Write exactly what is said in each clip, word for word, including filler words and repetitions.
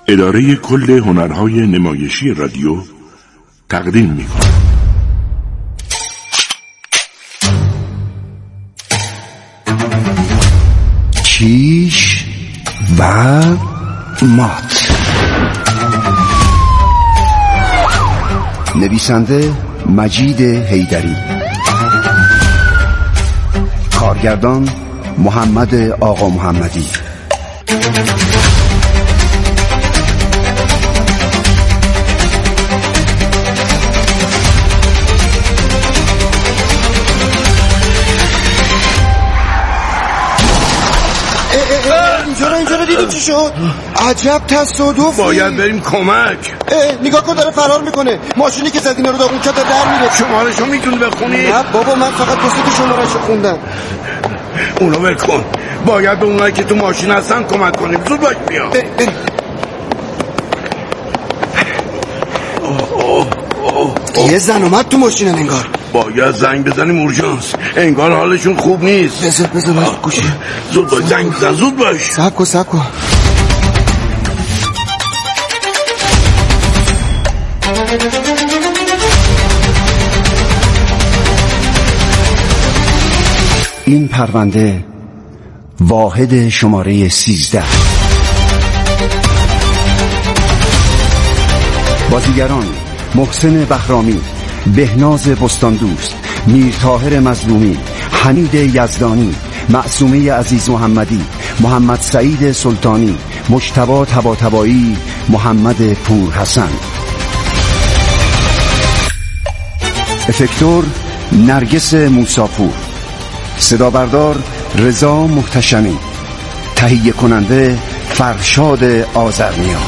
اداره کل هنرهای نمایشی رادیو تقدیم می‌کند. کیش و مات. نویسنده مجید حیدری، کارگردان محمد آقا محمدی. اینجا اینجا دیدی چی شد؟ عجب تصادفی. باید بریم کمک. نگاه کن داره فرار میکنه. ماشینی که زد اینا رو داغون کرد در میره. شماره‌شو میتونی بخونی؟ نه بابا من فقط دو سه شماره‌شو خوندم. اونو ول کن. باید به اونایی که تو ماشین هستن کمک کنیم. زود باش بیا. بریم. یه زن اومد تو ماشین انگار. باید زنگ بزنیم اورژانس. انگار حالشون خوب نیست. بذار بذار گوشی. زود باش زنگ بزن زود باش. صبر کن صبر کن. این پرونده واحد شماره سیزده. بازیگران: محسن بهرامی، بهناز بستاندوست، میر طاهر مظلومی، حمید یزدانی، معصومه عزیز محمدی، محمد سعید سلطانی، مجتبی طباطبایی، محمد پور حسن. افکتور: نرگس موساپور. صدا بردار: رضا محتشمی. تهیه کننده: فرشاد آذرنیا.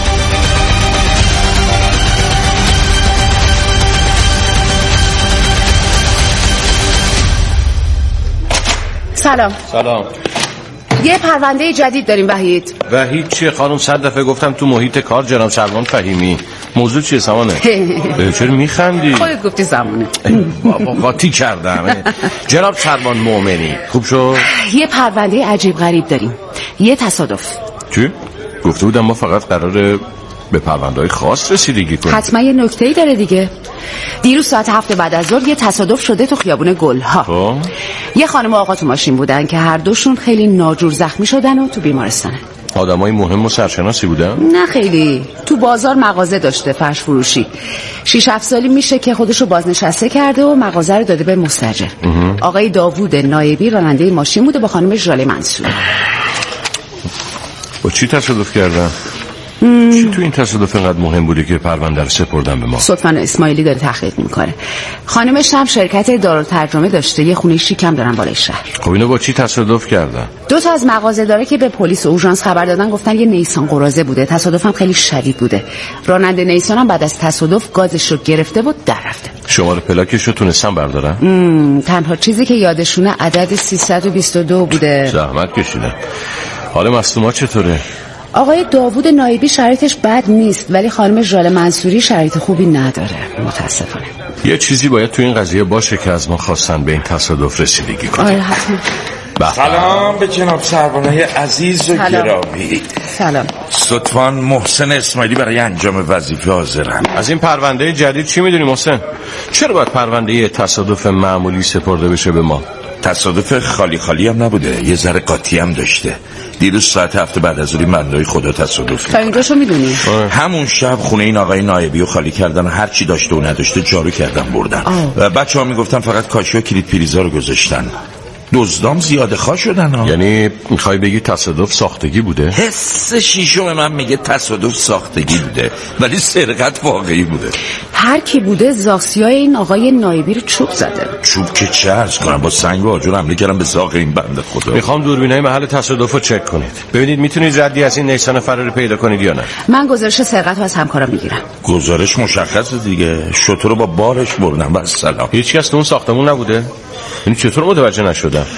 سلام. سلام. یه پرونده جدید داریم وحید. وحید چیه خانم؟ صد دفعه گفتم تو محیط کار جناب سلمان فهیمی. موضوع چیه سمانه؟ چرا میخندی؟ خودت گفتی زمانه. بابا قاطی کردم. جناب سلمان مومنی خوب شد؟ یه پرونده عجیب غریب داریم. یه تصادف. چی؟ گفته بودم ما فقط قراره به پرونده‌های خاص رسیدگی کنیم. حتما یه نکته‌ای داره دیگه. دیروز ساعت هفت بعد از ظهر یه تصادف شده تو خیابون گلها. خب یه خانم و آقا تو ماشین بودن که هر دوشون خیلی ناجور زخمی شدن و تو بیمارستانن. آدمای مهم و سرشناسی بودن؟ نه خیلی. تو بازار مغازه داشته، فرش فروشی. شش هفت سالی میشه که خودشو بازنشسته کرده و مغازه رو داده به مستاجر. آقای داوود نایبی راننده ماشین بوده با خانم ژاله منصور. با چی تصادف کردن؟ ام... چی تو این تصادف اینقدر مهم بوده که پرونده رو سپردن به ما؟ صدفاً اسماعیلی داره تحقیق میکنه. خانمش هم شرکت دارالترجمه داشته، یه خونه شیکم دارن بالای شهر. خب اینو با چی تصادف کردن؟ دو تا از مغازه داره که به پلیس و اورژانس خبر دادن گفتن یه نیسان قراضه بوده. تصادفم خیلی شدید بوده. راننده نیسان هم بعد از تصادف گازش رو گرفته بود در رفته. شماره پلاکش رو تونستن بردارن؟ ام... تنها چیزی که یادشونه عدد سیصد و بیست و دو بوده. زحمت کشیدن. حال مصدومات چطوره؟ آقای داوود نایبی شرایطش بد نیست ولی خانم ژاله منصوری شرایط خوبی نداره متاسفانه. یه چیزی باید تو این قضیه باشه که از ما خواستن به این تصادف رسیدگی کنیم. آره حتما. سلام به جناب سربانای عزیز و گرامی. سلام. ستوان محسن اسماعیلی برای انجام وظیفه حاضرم. از این پرونده جدید چی میدونی محسن؟ چرا باید پرونده تصادف معمولی سپرده بشه به ما؟ تصادف خالی خالی هم نبوده، یه ذره قاطی هم داشته. دیروز ساعت هفت بعد از ظهر بندای خدا تصادف تا اینجاشو میدونی؟ همون شب خونه این آقای نایبی رو خالی کردن، هر چی داشته و نداشته جارو کردن بردن. و بچه‌ها میگفتن فقط کاشی و کلید پریزا رو گذاشتن. دزدام زیاده خواه شدن ها. یعنی میخوای بگی تصادف ساختگی بوده؟ حس شیشم من میگه تصادف ساختگی بوده ولی سرقت واقعی بوده. هر کی بوده زاغسیای این آقای نایبی رو چوب زده. چوب که چه عرض کنم، با سنگ و آجر حمله کردم به زاغ این بنده خدا. میخوام دوربینای محل تصادف رو چک کنید ببینید میتونید ردی از این نیسان فراری پیدا کنید یا نه. من گزارش سرقت رو از همکارم میگیرم. گزارش مشخصه دیگه، شتر رو با بارش بردن. بس سلام. هیچ کس تو اون ساختمون نبوده؟ یعنی چطور متوجه نشدم؟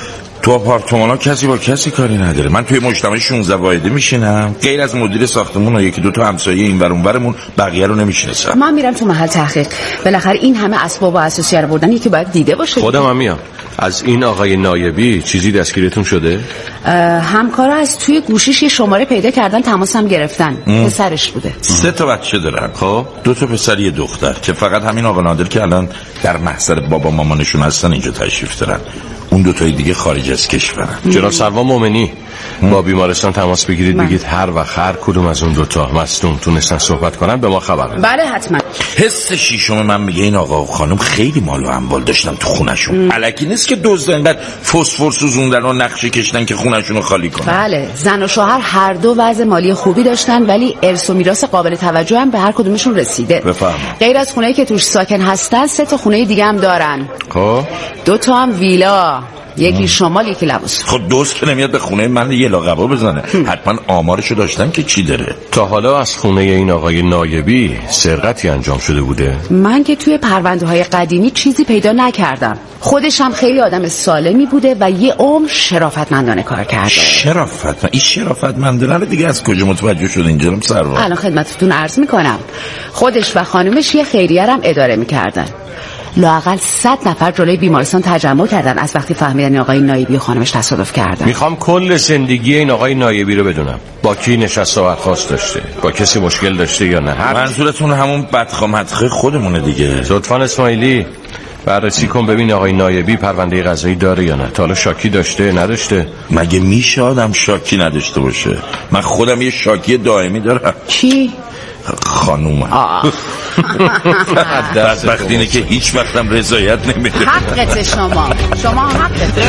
تو آپارتمان ها کسی با کسی کاری نداره. من توی مجتمع شانزده واحده میشینم، غیر از مدیر ساختمون و یکی دو تا همسایه این ور اون ورمون بقیه رو نمیشناسم. من میرم تو محل تحقیق. بالاخره این همه اسباب و اساسیه رو بردن، یکی باید دیده باشه. خودم هم میام. از این آقای نایبی چیزی دستگیرتون شده؟ همکارا از توی گوشیش یه شماره پیدا کردن، تماسم گرفتن. پسرش بوده. سه تا بچه دارن. خب دو تا پسر یه دختر که فقط همین آقا نادر که الان در محضر بابا مامانشون هستن اینجا تشریف دارن. اون دو تای دیگه خارج از کشورن. جناب سروان مومنی با بیمارستان تماس بگیرید، بگید هر وقت هر کدوم از اون دو تا مصدوم تونستن صحبت کنن به ما خبر بدن. بله حتما. حس شیشم من میگه این آقا و خانم خیلی مال و اموال داشتن تو خونشون. الکی نیست که دزد اینقدر فسفر سوزوندن و نقشه کشیدن که خونشون رو خالی کنن. بله، زن و شوهر هر دو وضع مالی خوبی داشتن، ولی ارث و میراث قابل توجه هم به هر کدومشون رسیده. بفرمایید. غیر از خونه‌ای که توش ساکن هستن، سه تا خونه دیگه هم دارن. خب دو تا هم ویلا، یکی شمال یکی لباس. خب دوست که نمیاد به خونه من یه لاقبا بزنه. حتما آمارشو داشتن که چی داره. تا حالا از خونه این آقای نایبی سرقتی انجام شده بوده؟ من که توی پرونده‌های قدیمی چیزی پیدا نکردم. خودش هم خیلی آدم سالمی بوده و یه عمر شرافتمندانه کار کرده. شرافت؟ این شرافتمندانه دیگه از کجا متوجه شده این جناب سروان؟ الان خدمتتون عرض میکنم. خودش و خانومش یه خیریه هم اداره میکردن. لااقل صد نفر جلوی بیمارستان تجمع کردن از وقتی فهمیدن این آقای نایبی و خانمش تصادف کردن. میخوام کل زندگی این آقای نایبی رو بدونم. با کی نشست و برخاست داشته؟ با کسی مشکل داشته یا نه؟ هر... منظورتون همون بدخامتخه خودمونه دیگه. لطفاً اسماعیلی بررسی کن ببین آقای نایبی پرونده قضایی داره یا نه. تا حالا شاکی داشته داشته؟ مگه میشه آدم شاکی نداشته باشه؟ من خودم یه شاکی دائمی دارم. کی؟ خانومم. بدبختی اینه که هیچ وقتم رضایت نمیده. حقت شما شما حقت.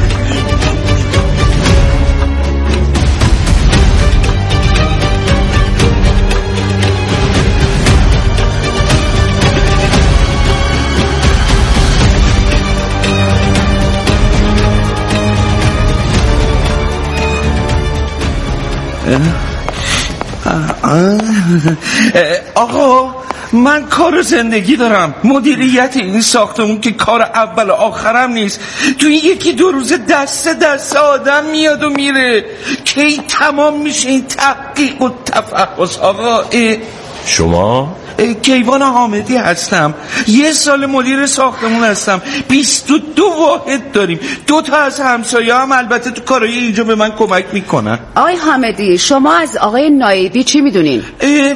آقا من کار زندگی دارم، مدیریت این ساختمون که کار اول و آخرم نیست. تو این یکی دو روز دست دست آدم میاد و میره. کی تمام میشه این تحقیق و تفحص آقا؟ شما؟ کیوان حامدی هستم، یه سال مدیر ساختمون هستم. بیست و دو واحد داریم. دو تا از همسایه هم البته تو کارهای اینجا به من کمک میکنن. آقای حامدی شما از آقای نایبی چی میدونین؟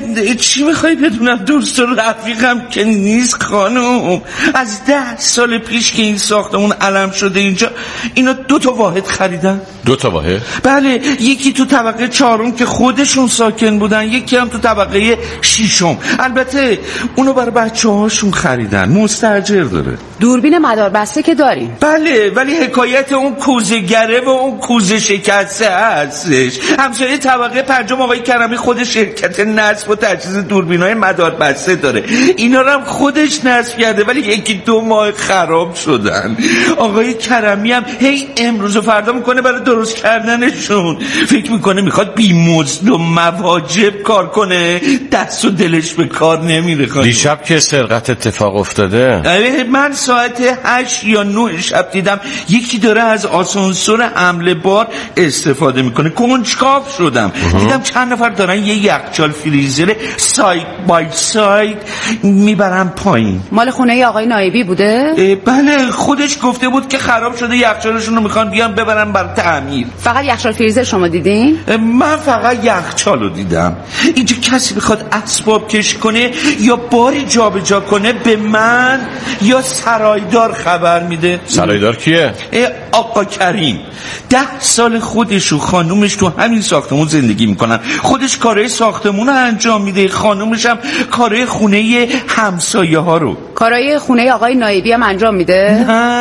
چی میخوای بدونم؟ دوست و رفیقم که نیست خانم. از ده سال پیش که این ساختمون علم شده اینجا، اینا دو تا واحد خریدن. دو تا واحد؟ بله، یکی تو طبقه چهارم که خودشون ساکن بودن، یکی هم تو طبقه ششم. البته اونو برای بچه هاشون خریدن، مستاجر داره. دوربین مداربسته که داریم. بله، ولی حکایت اون کوزه گره و اون کوزه شکسته هستش. همسایه طبقه پنجم آقای کرمی خود شرکت نصب و تجهیز دوربینای مداربسته داره. اینا رو هم خودش نصب کرده، ولی یکی دو ماه خراب شدن. آقای کرمی هم هی امروز و فردا میکنه برای درست کردنشون. فکر میکنه میخواد بی‌مزد و مواجب کار کنه، دست و دلش به کار نمیره. خانم دیشب که سرقت اتفاق افتاده، من ساعت هشت یا نه شب دیدم یکی داره از آسانسور حمله بار استفاده میکنه. کنجکاو شدم. دیدم چند نفر دارن یه یخچال فریزر ساید بای ساید میبرن پایین. مال خونه آقای نایبی بوده؟ بله، خودش گفته بود که خراب شده، یخچالشون رو میخوان بیان ببرن برای تعمیر. فقط یخچال فریزر شما دیدین؟ من فقط یخچال رو دیدم. اینجا کسی بخواد اسباب کش کنه یا باری جابجا کنه به من یا سرایدار خبر میده. سرایدار کیه؟ آقا کریم. ده سال خودش و خانومش تو همین ساختمون زندگی میکنن. خودش کارهای ساختمون رو انجام میده، خانومش هم کارهای خونه همسایه ها رو. کارهای خونه آقای نایبی هم انجام میده؟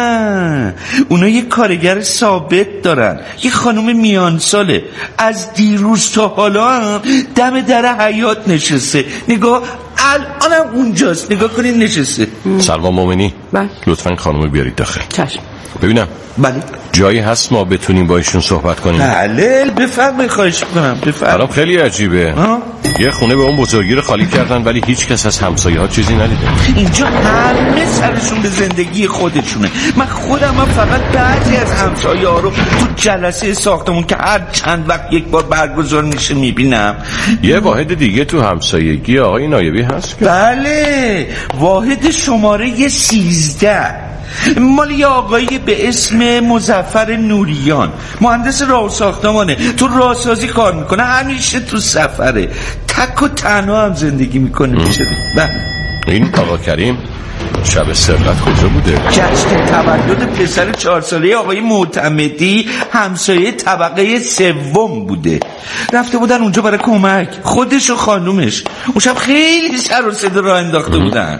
نه، اونا یه کارگر ثابت دارن، یه خانوم میان ساله. از دیروز تا حالا هم دم در حیاط نشسته. نگاه الانم اونجاست، نگاه کنین نشسته. سروان مومنی بله، لطفاً خانومو بیارید داخل. چشم. ببینم بله جایی هست ما بتونیم با ایشون صحبت کنیم؟ بله بفرمایید، خواهش میکنم بفرمایید. الان خیلی عجیبه ها؟ یه خونه به اون بزرگی رو خالی کردن ولی هیچ کس از همسایه ها چیزی ندیده. اینجا همه سرشون به زندگی خودشونه. من خودم هم فقط بعضی از همسایه ها رو تو جلسه ساختمون که هر چند وقت یک بار برگزار میشه میبینم. یه واحد دیگه تو همسایگی آقای نایبی هست که؟ بله واحد شماره سیزده مال یه آقایی به اسم مظفر نوریان، مهندس راه و ساختمانه، تو راهسازی کار میکنه، همیشه تو سفره، تک و تنها هم زندگی میکنه. میشه این آقا کریم شب ثروت کجا بوده؟ جشن تولد پسر چهار ساله آقای معتمدی همسایه طبقه سوم بوده. رفته بودن اونجا برای کمک، خودش و خانومش. اون شب خیلی سر و صدا راه انداخته بودن.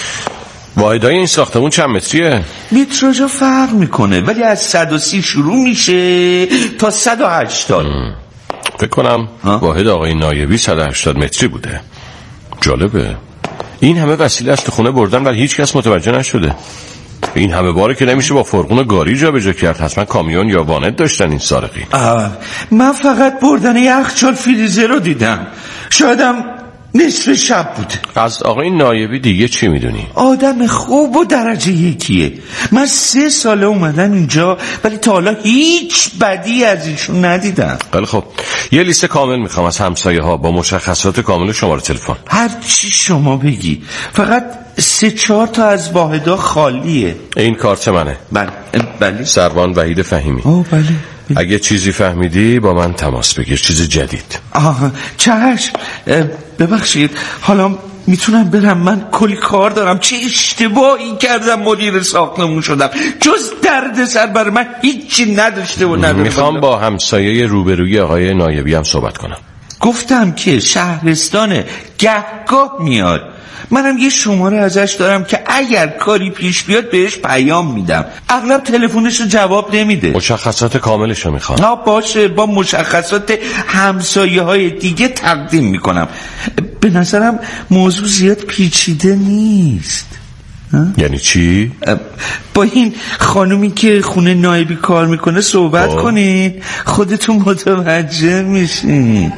واحدهای این ساختمون چند متریه؟ متراژا فرق میکنه ولی از صد و سی شروع میشه تا صد و هشتاد. فکر کنم واحد آقای نایبی صد و هشتاد متری بوده. جالبه این همه وسیله از تو خونه بردن ولی هیچ کس متوجه نشده. این همه باره که نمیشه با فرقون گاری جا به جا کرد. حتما کامیون یا وانت داشتن این سارقی. من فقط بردن یخچال فریزر رو دیدم، شایدم نصف شب بود. از آقای نایبی دیگه چی میدونی؟ آدم خوب و درجه یکیه. من سه ساله اومدم اینجا ولی تا حالا هیچ بدی از ایشون ندیدم. خیلی خب یه لیست کامل میخوام از همسایه ها با مشخصات کامل شماره تلفن. هر چی شما بگی، فقط سه چهار تا از واحدا خالیه. این کارت منه. بله بله. سروان وحید فهیمی. اوه بله. اگه چیزی فهمیدی با من تماس بگیر، چیز جدید. آها چشم. ببخشید حالا میتونم برم؟ من کلی کار دارم. چه اشتباهی کردم مدیر ساختمون شدم، جز درد سر برای من هیچی نداشته و نداشته. میخوام با همسایه روبروی آقای نایبی هم صحبت کنم. گفتم که شهرستانه، گهگاه میاد. منم یه شماره ازش دارم که اگر کاری پیش بیاد بهش پیام میدم. اغلب تلفنش رو جواب نمیده. مشخصات کاملش رو میخوام. ها باشه، با مشخصات همسایه های دیگه تقدیم میکنم. به نظرم موضوع زیاد پیچیده نیست. یعنی چی؟ با این خانومی که خونه نایبی کار میکنه صحبت کنین، خودتون متوجه میشین.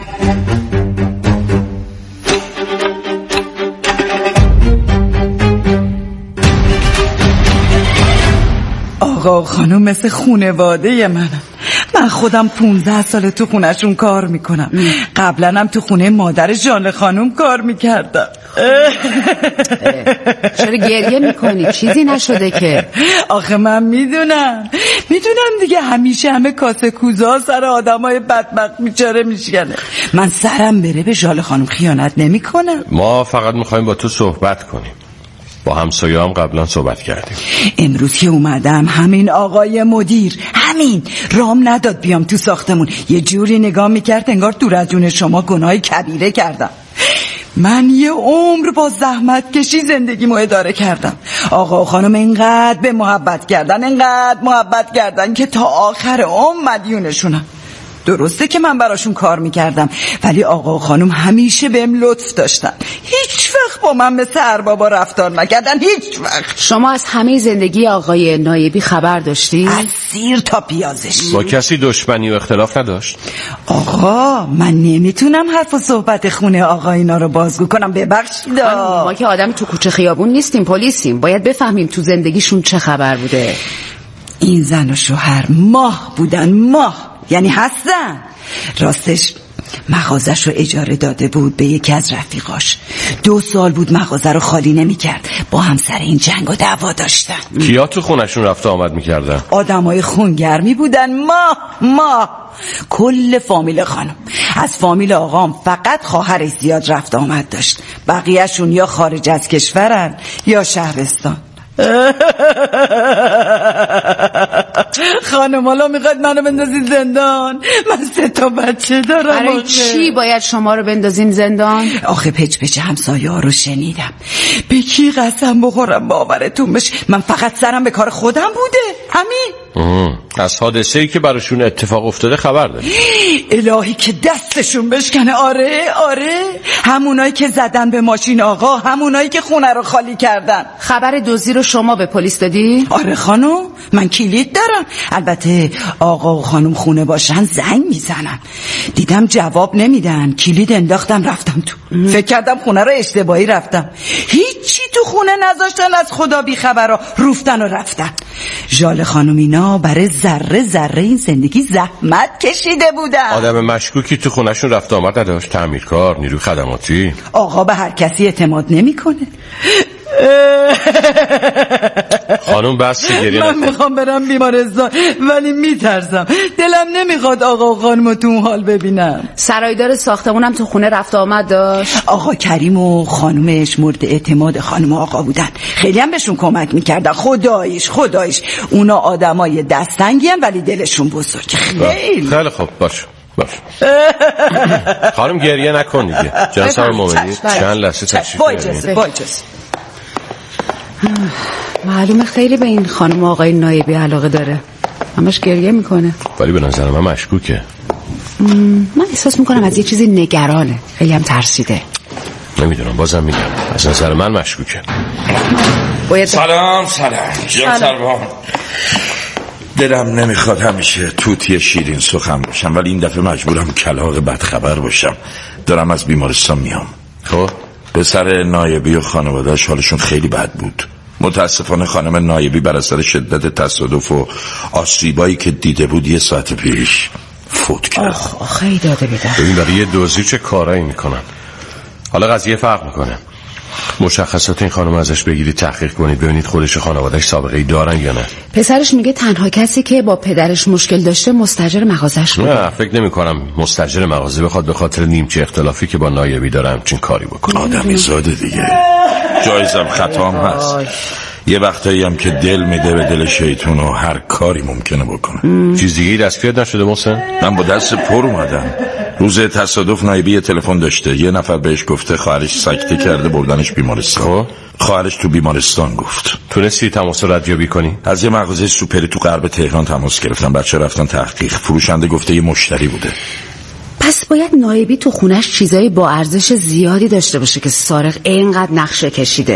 آقا خانم مثل خونواده منم. من خودم پونزده ساله تو خونهشون کار میکنم. قبلا هم تو خونه مادر ژاله خانم کار میکردم. چرا گریه میکنی؟ چیزی نشده که. آخه من میدونم میدونم دیگه همیشه همه کاسه کوزا سر آدمای بدبخت بیچاره میشکنه. من سرم بره به ژاله خانم خیانت نمیکنم. ما فقط میخوایم با تو صحبت کنیم. با همسایه هم قبلا صحبت کردیم. امروز که اومدم همین آقای مدیر همین رام نداد بیام تو ساختمون. یه جوری نگاه میکرد انگار دور از جون شما گناه کبیره کردم. من یه عمر با زحمت کشی زندگیمو اداره کردم. آقا و خانم اینقدر به محبت کردن اینقدر محبت کردن که تا آخر عمر مدیونشونم. درسته که من براشون کار میکردم ولی آقا و خانم همیشه بهم لطف داشتن. هیچ وقت با من مثل اربابا رفتار نکردن، هیچ وقت. شما از همه زندگی آقای نایبی خبر داشتی؟ از سیر تا پیازش. با کسی دشمنی و اختلاف نداشت؟ آقا من نمیتونم حرف و صحبت خونه آقا اینا رو بازگو کنم، ببخشید. ما که آدم تو کوچه خیابون نیستیم، پلیسیم، باید بفهمیم تو زندگیشون چه خبر بوده. این زن و شوهر ماه بودن، ماه یعنی هستن. راستش مغازش رو اجاره داده بود به یکی از رفیقاش. دو سال بود مغازه رو خالی نمی کرد. با هم سر این جنگ و دعوا داشتن. کیا تو خونشون رفت آمد می کردن؟ آدمای خونگرمی بودن. ما ما کل فامیل خانم. از فامیل آقام فقط خواهرش زیاد رفت آمد داشت. بقیهشون یا خارج از کشورن یا شهرستان. خانم حالا میخواد منو بندازید زندان؟ من سه تا بچه دارم. برای چی باید شما رو بندازین زندان؟ آخه پچ پچ همسایه ها رو شنیدم. به کی قسم بخورم باورتون بشه؟ من فقط سرم به کار خودم بوده. همین. از حادثه‌ای که براشون اتفاق افتاده خبر داری؟ الهی که دستشون بشکنه. آره آره، همونایی که زدن به ماشین آقا، همونایی که خونه رو خالی کردن. خبر دزدی رو شما به پلیس دادی؟ آره خانم، من کلید دارم. البته آقا و خانم خونه باشن زنگ میزنن، دیدم جواب نمیدن، کلید انداختم رفتم تو. ام. فکر کردم خونه رو اشتباهی رفتم. هیچی تو خونه نذاشتن، از خدا بی خبرا روفتن و رفتن. ژاله خانم اینا برای ذره ذره این زندگی زحمت کشیده بودن. آدم مشکوکی تو خونهشون رفت آمد نداشت؟ تعمیرکار، نیروی خدماتی؟ آقا به هر کسی اعتماد نمیکنه. خانم بس گریه من میخوام برم بیمارستان ولی میترسم، دلم نمیخواد آقا و خانمو تو اون حال ببینم. سرایدار ساختمونم تو خونه رفت آمد داشت. آقا کریم و خانومش مورد اعتماد خانم آقا بودن، خیلی هم بهشون کمک میکردن. خداییش خداییش اونا آدمای دستنگی هن ولی دلشون بزرگ. خیلی خیلی خوب، باش باش. خانم گریه نکن دیگه. جناب مومنی چند لحظه تشریف بیارین. معلومه خیلی به این خانم آقای نایبی علاقه داره، همش گریه میکنه. ولی به نظر من مشکوکه. من احساس میکنم از یه چیزی نگرانه، خیلی هم ترسیده. نمیدونم، بازم میگم از نظر من مشکوکه. باید سلام سلام جناب سروان. دلم نمیخواد همیشه توتی شیرین سخن باشم، ولی این دفعه مجبورم کلاغ بدخبر باشم. دارم از بیمارستان میام. خب پسر نایبی و خانواده‌اش حالشون خیلی بد بود. متاسفانه خانم نایبی بر اثر شدت تصادف و آسیبایی که دیده بود یه ساعت پیش فوت کرد. آخ آخ خیلی داده بیدن. ببین برای یه دزدی چه کارایی میکنن. حالا قضیه فرق میکنه. مشخصات این خانم ازش بگیرید، تحقیق کنید، ببینید خودش و خانواده‌اش سابقه ای دارن یا نه. پسرش میگه تنها کسی که با پدرش مشکل داشته مستاجر مغازش بوده. نه فکر نمی کنم مستاجر مغازه بخواد به خاطر نیمچه اختلافی که با نایبی داره همچین کاری بکنه. آدمی زاده دیگه، جایزم خطام هست. یه وقتایی هم که دل میده به دل شیطون و هر کاری ممکنه بکنه. چیز دیگه ای دستگیر نشده محسن؟ من با دست پر اومدم. روز تصادف نایبی تلفن داشته، یه نفر بهش گفته خواهرش سکته کرده بردنش بیمارستان. خواهرش تو بیمارستان گفت. تونستی تماس ردیابی کنی؟ از یه مغازه سوپری تو غرب تهران تماس گرفتم، بچه رفتن تحقیق. فروشنده گفته یه مشتری بوده. پس باید نایبی تو خونش چیزایی با ارزش زیادی داشته باشه که سارق اینقدر نقشه کشیده.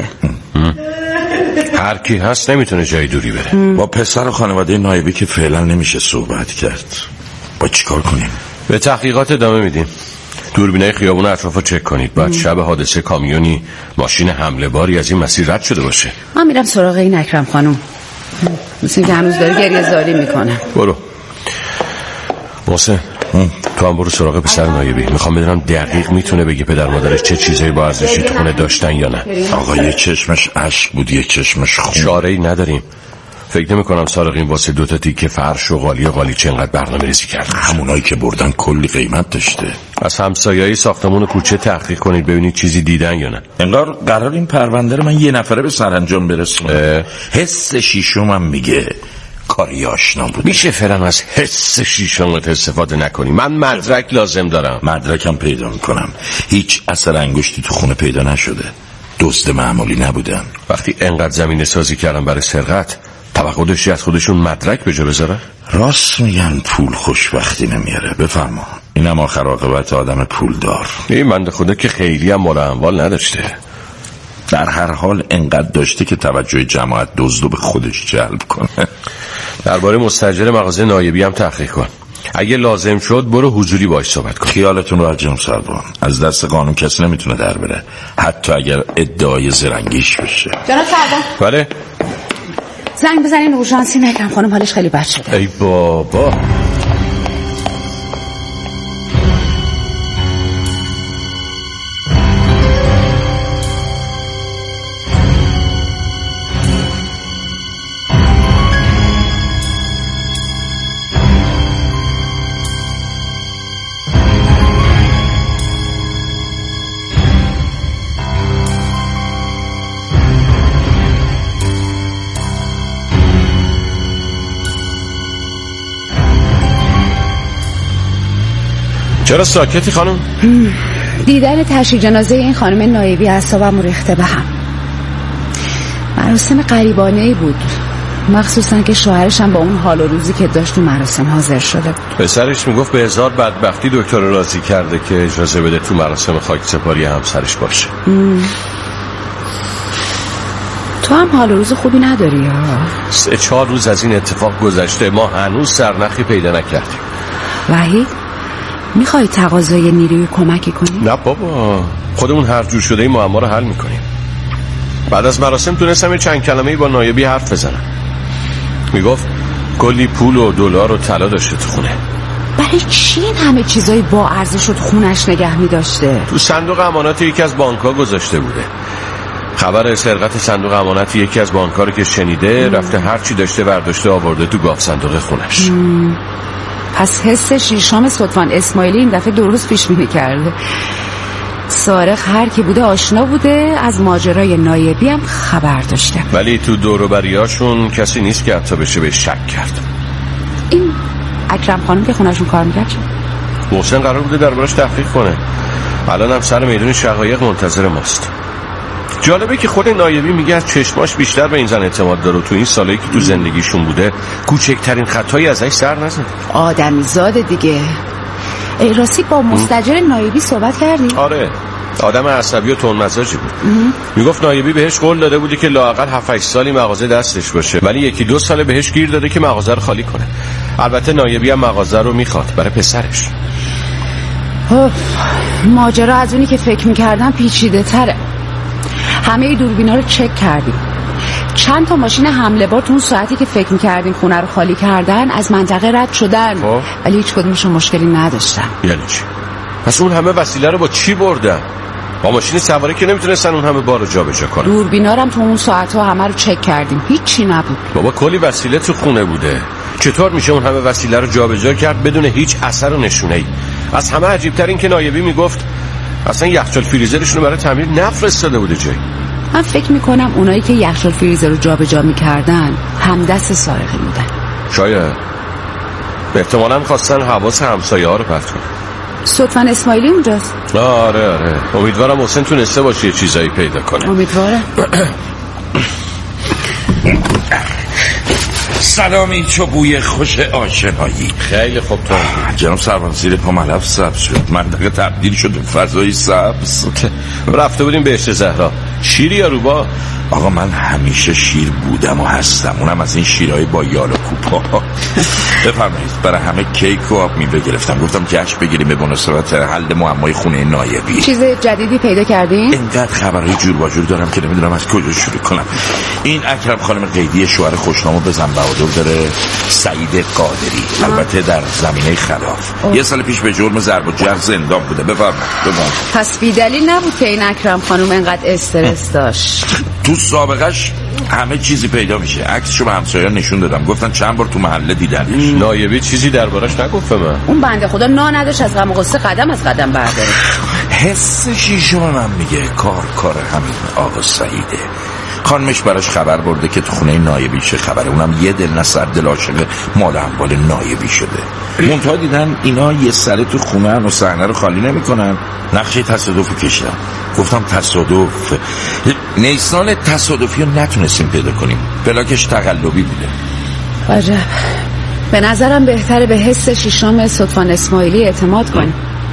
هر کی هست نمیتونه جای دوری بره. با پسر و خانواده نایبی که فعلا نمیشه صحبت کرد. با چیکار کنیم؟ به تحقیقات ادامه میدیم. دوربینای خیابون اطرافو چک کنید. بعد شب حادثه کامیونی ماشین حمله باری از این مسیر رد شده باشه. من میرم سراغ این اکرم خانم، مثل که هنوز داره گریه زاری میکنه. برو محسن، تو هم برو سراغ پسر نایبی. میخوام بدونم دقیق میتونه بگه پدر مادرش چه چیزایی با ارزشی تو خونه داشتن یا نه. آقا یه چشمش اشک بود، یه چشمش خون. چاره‌ای نداریم. فکر نمی کنم سارقین واسه دوتا تیکه فرش و قالی و قالیچه انقدر برنامه ریزی کردن. همونایی که بردن کلی قیمت داشته. از همسایه‌ای ساختمون کوچه تحقیق کنید ببینید چیزی دیدن یا نه. انگار قرار این پرونده رو من یه نفره به سرانجام برسونم. حس شیشمم میگه کاری آشنا بود. میشه فعلا از حس شیشمت استفاده نکنی؟ من مدرک لازم دارم. مدرکم پیدا میکنم. هیچ اثر انگشتی تو خونه پیدا نشده. دزد معمولی نبودن. وقتی انقدر زمینه سازی کردن برای سرقت، توقع داشتی از خودشون مدرک به جا بذاره؟ راست میگن پول خوشبختی نمیاره. بفرما. اینم آخر عاقبت آدم پولدار. این بنده خدا که خیلی هم مال اموال نداشته. در هر حال انقدر داشته که توجه جماعت دزدو به خودش جلب کنه. درباره مستاجر مغازه نایبی هم تحقیق کن. اگه لازم شد برو حضوری باهاش صحبت کن. خیالتون راحت جناب سروان، از دست قانون کسی نمیتونه در بره، حتی اگر ادعای زرنگیش بشه. جناب سروان. بله. زنگ بزنین اورژانسی، نکرم خانم حالش خیلی بد شده. ای بابا. چرا ساکتی خانم؟ دیدن تشییع جنازه این خانم نایبی اعصابم ریخته به هم. مراسم غریبانه‌ای بود. مخصوصا که شوهرش هم با اون حال و روزی که داشت تو مراسم حاضر شده. پسرش میگفت به هزار بدبختی دکتر راضی کرده که اجازه بده تو مراسم خاک سپاری همسرش باشه. ام. تو هم حال و روز خوبی نداری یا؟ سه چهار روز از این اتفاق گذشته، ما هنوز سرنخی پیدا نکردیم. وحید میخوای تقاضای نیروی کمکی کنی؟ نه بابا، خودمون هر جور شده این معما رو حل میکنیم. بعد از مراسم تونستم یه چند کلمه‌ای با نایبی حرف بزنم. میگفت کلی پول و دلار و طلا داشته تو خونه. برای چی این همه چیزای با ارزش رو تو خونش نگه می‌داشته؟ تو صندوق امانات یکی از بانک‌ها گذاشته بوده. خبر سرقت صندوق امانات یکی از بانک‌ها رو که شنیده ام. رفته هر چی داشته برداشته آورده تو گاف صندوق خونش. ام. پس حس شیشم صدفان اسماعیلی این دفعه درست پیش بینی کرده. سارق هر کی بوده آشنا بوده، از ماجرای نایبی هم خبر داشته، ولی تو دور و بریاشون کسی نیست که حتی بشه به شک کرد. این اکرم خانم که خونه‌شون کار می‌کرد چه؟ محسن قرار بوده دربارش تحقیق کنه. الان هم سر میدون شقایق منتظر ماست. جالبه که خود نایبی میگه از چشماش بیشتر به این زن اعتماد داره و تو این سالایی که تو زندگیشون بوده کوچکترین خطایی ازش سر نزد. آدمیزاده دیگه. ای راستی با مستاجر نایبی صحبت کردی؟ آره، آدم عصبی و تندمزاجی بود. میگفت نایبی بهش قول داده بودی که لااقل هفت هشت سالی مغازه دستش باشه، ولی یکی دو ساله بهش گیر داده که مغازه رو خالی کنه. البته نایبی هم مغازه رو میخواد برای پسرش. ماجرا از اونی که فکر میکردم پیچیده تره. همه دوربینا رو چک کردیم. چند تا ماشین حمله بار تو اون ساعتی که فکر میکردیم خونه رو خالی کردن از منطقه رد شدن، ولی هیچ کدومشون مشکلی نداشتن. یعنی چی؟ پس اون همه وسیله رو با چی بردن؟ با ماشین سواری که نمیتونستن اون همه بار رو جابجا کنن. دوربینا رو هم تو اون ساعت‌ها همه رو چک کردیم، هیچی نبود. بابا کلی وسیله تو خونه بوده، چطور میشه اون همه وسیله رو جابجا کرد بدون هیچ اثر و نشونه‌ای؟ از همه عجیب‌تر این که نایبی میگفت اصلا یخچال فریزرشون رو برای تعمیر نفرستاده بوده جایی. من فکر میکنم اونایی که یخچال فریزر رو جابجا میکردن همدست سارقی بودن. شاید احتمالاً خواستن حواس همسایه ها رو پرت کنن. صدفان اسماعیلی اونجاست؟ آره آره، امیدوارم حسین تونسته باشه یه چیزایی پیدا کنه. امیدوارم. سلامی، چو بوی خوش آشنایی. خیلی خوب تو جناب سروان زیر پا ملف سبز شد، منطقه تبدیل شد به فضای سبز. رفته بودیم بهشت زهرا. شیری یا روبا؟ آقا من همیشه شیر بودم و هستم، اونم از این شیرهای با یال و کوپا. بفرمایید. برای همه کیک و آب میوه گرفتم، گفتم جشن بگیریم به مناسبت حل معمای خونه نایبی. چیز جدیدی پیدا کردین؟ اینقدر خبرهای جور با جور دارم که نمیدونم از کجا شروع کنم. این اکرم خانم قیدی شوهر خوشنام و بزن بهادر داره، سعید قادری، البته در زمینه خلاف. یه سال پیش به جرم ضرب و جرح زندان بوده. بفرمایید. پس بی دلیل نبود که این اکرم خانم اینقدر استرس داشت. تو سابقش همه چیزی پیدا میشه. عکسشو به همسایه‌ها نشون دادم، گفتن چند بار تو محله دیدنش. نایبی چیزی دربارش نگفت به من. اون بنده خدا نا نداشت از غم و غصه قدم از قدم برداره. حس شیشم من میگه کار کار همین آقا سعیده. خانمش براش خبر برده که تو خونه نایبی چه خبره، اونم یه دل نه صد دل عاشق مال اموال نایبی شده. منتها دیدن اینا یه سره تو خونه و صحنه رو خالی نمیکنن، نقشه تصادف کشیدن. گفتم تصادف نیسان تصادفی رو نتونستیم پیدا کنیم، بلاکش تقلبی بوده. عجب. به نظرم بهتره به حس شیشم صدفان اسماعیلی اعتماد کنیم.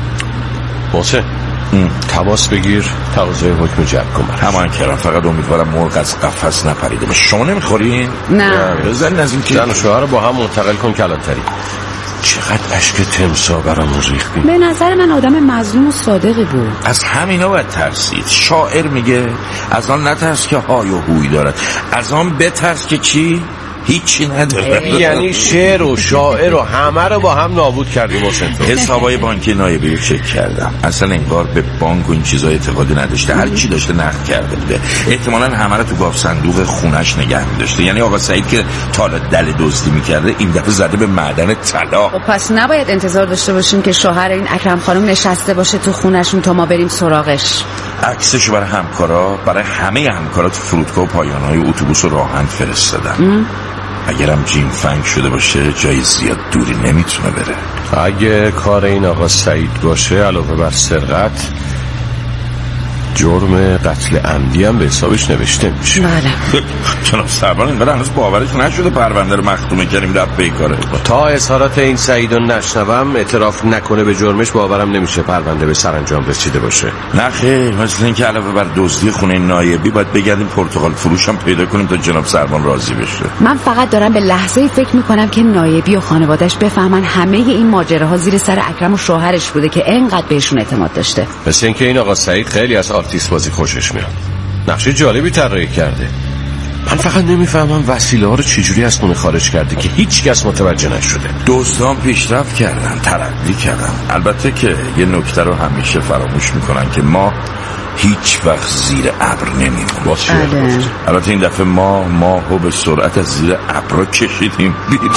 باشه تماس بگیر، تقاضای حکم جلب کن. همان کردم، فقط امیدوارم مرغ از قفس نپریده باشه. شما نمیخورین؟ نه. بزنین از این که زن و شوهر رو با هم منتقل کن کلانتری. چقدر اشک تمسا برامون ریختی. به نظر من آدم مظلوم و صادقی بود. از همینا باید ترسید. شاعر میگه از آن نترس که های و هوی دارد، از آن بترس که چی؟ هیچی نداره. یعنی شعر و شاعر و همه رو با هم نابود کردیم. حسابای بانکی نایبی رو چک کردم، اصلا انگار به بانک و این چیزا اعتقادی نداشته، هر چی داشته نقد کرده بوده. احتمالاً همه رو تو گاف صندوق خونش نگه می‌داشته. یعنی آقا سعید که تا حالا دل دزدی می‌کرده این دفعه زده به معدن طلا. خب پس نباید انتظار داشته باشیم که شوهر این اکرم خانم نشسته باشه تو خونشون تا ما بریم سراغش. عکسشو برای همکارا، برای همه همکارا تو فرودگاه و پایان‌های اتوبوس و راهن فرستادم. اگرم جیم فنگ شده باشه جای زیاد دوری نمیتونه بره. اگه کار این آقا سعید باشه علاوه بر سرقت جرم قتل عمدی هم به حسابش نوشته میشه. بله. جناب سربان اینقدر هنوز باورش نشده پرونده رو مختومه کردیم رفت پیکاره. تا اظهارات این سعید رو نشنوم اعتراف نکنه به جرمش باورم نمیشه پرونده به سرانجام رسیده باشه. نه خیر، مثل اینکه علاوه بر دزدی خونه نایبی باید بگردیم پرتقال فروش هم پیدا کنیم تا جناب سربان راضی بشه. من فقط دارم به لحظه فکر میکنم که نایبی و خانواده‌اش بفهمن همه این ماجراها زیر سر اکرم و شوهرش بوده که اینقدر بهشون اعتماد داشته. مثل اینکه این آقا سعید خیلی از آرتیست بازی خوشش میاد. نقشه جالبی طراحی کرده. من فقط نمیفهمم وسیله ها رو چجوری از خونه خارج کرده که هیچ کس متوجه نشده. دزدان پیشرفت کردن، ترقی کردن. البته که یه نکته رو همیشه فراموش میکنن که ما هیچ وقت زیر ابر نمیمونیم. البته این دفعه ما ماهو به سرعت از زیر ابر کشیدیم بیرون.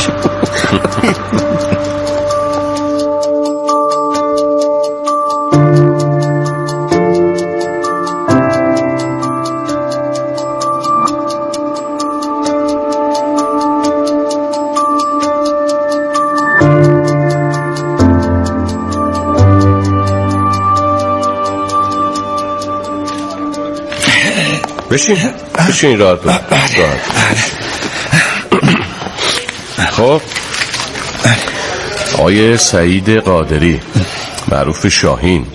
بشین بشین راحت بود. خب آقای سعید قادری معروف شاهین.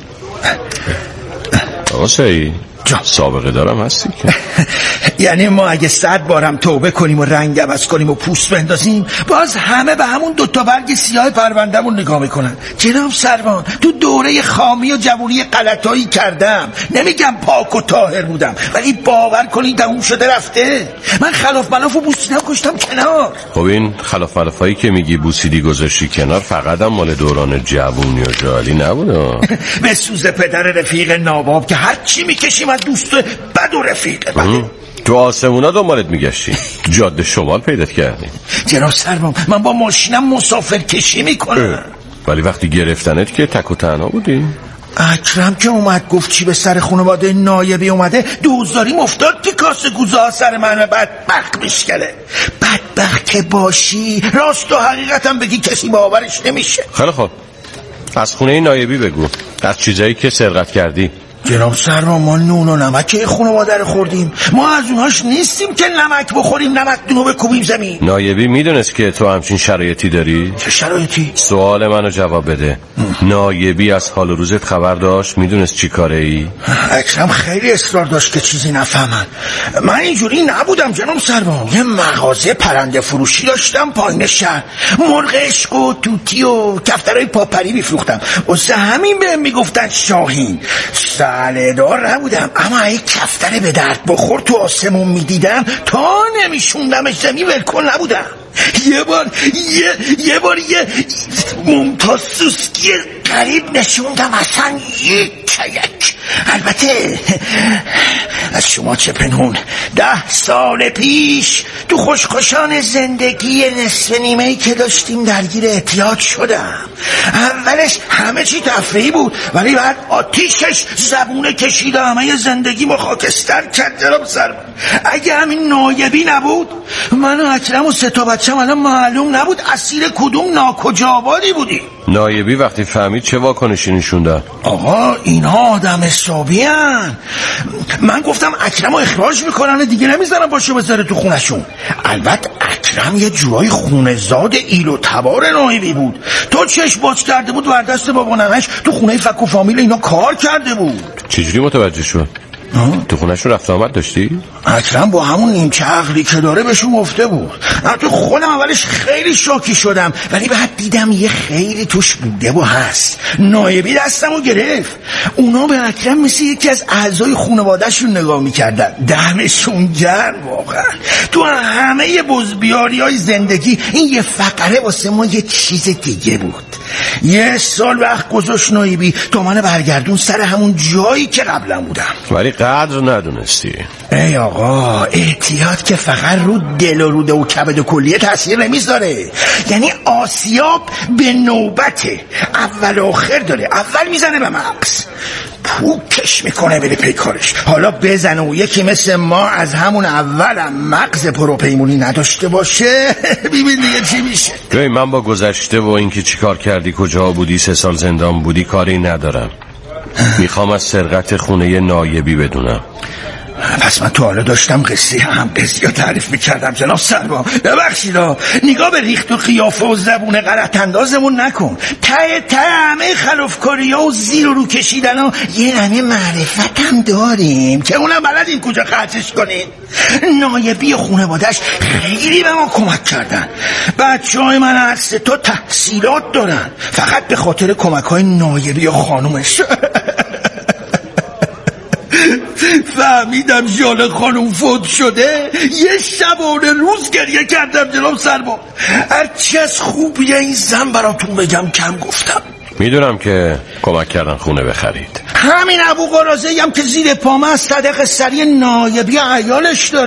آقا سعید سابقه دارم هستی که یعنی ما اگه صد بارم توبه کنیم و رنگ عوض کنیم و پوست بندازیم باز همه به همون دوتا برگ سیاه پروندهمون نگاه میکنن. جناب سروان تو دوره خامی و جوونی غلطایی کردم، نمیگم پاک و طاهر بودم، ولی باور کنید تموم شده رفته. من خلاف ملاف و بوسیدم کشتم کنار. خب این خلاف ملافایی که میگی بوسیدی گذاشتی کنار فقط هم مال دوران جوونی و جالی نبود. به سوز پدر رفیق ناباب که هر چی میکشیم از دوست بد و رفیق بده. تو آسمونا دنبالت میگشتی، جاده شمال پیدات کردیم. جناب سروان من با ماشینم مسافر کشی میکنم. ولی وقتی گرفتنت که تک و تنها بودی؟ اکرم که اومد گفت چی به سر خانواده نایبی اومده دوزداری مفتاد که کاسه گوزه سر من بدبخت میشکله. بدبخت که باشی راست و حقیقتم بگی کسی باورش نمیشه. خیلی خوب از خونه نایبی بگو، از چیزایی که سرقت کردی. جناب سروان ما نون و نمک خانواده رو خوردیم، ما از اونهاش نیستیم که نمک بخوریم نمک دونو بکوبیم زمین. نایبی میدونست که تو همچین شرایطی داری؟ چه شرایطی؟ سوال منو جواب بده. نایبی از حال و روزت خبر داشت؟ میدونست چی کاره ای؟ اکرم خیلی اصرار داشت که چیزی نفهمن. من اینجوری نبودم جناب سروان، یه مغازه پرنده فروشی داشتم پایین شهر، مرغ عشق و توتی و کفترهای پاپری میفروختم. واسه همین بهم میگفتن شاهین. ساله دار نبودم، اما یک کفتر به درد بخور تو آسمون میدیدم تا نمیشوندمش زمین ولکن نبودم. یه بار یه یه بار یه ممتاز سوسکی قریب نشوندم اصلا یک یک. البته از شما چه پنهون، ده سال پیش تو خوشخوشان زندگی نصف نیمه‌ای که داشتیم درگیر اعتیاد شدم. اولش همه چی تفریحی بود ولی بعد آتیشش زبونه کشید و همه زندگی ما خاکستر کرد. جناب سر اگه همین نایبی نبود من و اکرم و سه تا بچه‌م الان معلوم نبود اسیر کدوم ناکجا آبادی بودی. نایبی وقتی فهمید چه واکنشی نشون داد؟ آقا اینها آدم حسابی ان. من گفتم اکرم رو اخراج میکنن دیگه نمیذارم باشه بذاره تو خونشون. البته اکرم یه جورای خونزاد ایل و تبار نایبی بود، تو چشم باز کرده بود و دست بابا ننش تو خونه فک و فامیل اینا کار کرده بود. چجوری متوجه شد؟ تو خونه‌شون رفت آمد داشتی؟ اکرم با همون نیمچه عقلی که داره بهشون گفته بود. من تو خودم اولش خیلی شوکی شدم ولی بعد دیدم یه خیلی توش بوده و هست. نایبی دستمو گرفت. اونا به اکرم مثل یکی از اعضای خانواده‌شون نگاه میکردن. دمشون گرم واقعا. تو همه بزبیاری‌های زندگی این یه فقره واسه ما یه چیز دیگه بود. یه سال وقت گذاشت نایبی تا من برگردون سر همون جایی که قبلا بودم. ولی قدر ندونستی. ای آقا اعتیاد که فقط رو دل و روده و کبد و کلیه تاثیر نمیذاره. یعنی آسیاب به نوبته، اول و آخر داره. اول میزنه به مغز، پوکش میکنه بره پیکارش. حالا بزنه و یکی مثل ما از همون اولم مغز پروپیمونی نداشته باشه ببین دیگه چی میشه. گوی من با گذشته و اینکه چی کار کردی کجا بودی سه سال زندان بودی کاری ندارم. میخوام از سرقت خونه نایبی بدونم. پس من تو حالا داشتم قصه هم قصه رو تعریف میکردم جناب سربان. ببخشید نگاه به ریخت و قیافه و زبون غلط اندازمون نکن. ته ته همه خلافکاری ها و زیر و رو کشیدن ها یه همه معرفت هم داریم که اونم بلدیم کجا خرچش کنیم. نایبی خونوادش خیلی به ما کمک کردن. بچه های من عکس تو تحصیلات دارن فقط به خاطر کمک های نایبی و خانومش. فهمیدم ژاله خانوم فوت شده یه شبانه روز گریه کردم جناب سربان. هرچی از خوبی این زن براتون بگم کم گفتم. میدونم که کمک کردن خونه بخرید. همین ابو قرازه هم که زیر پامه از صدق سری نایبی عیالش داره.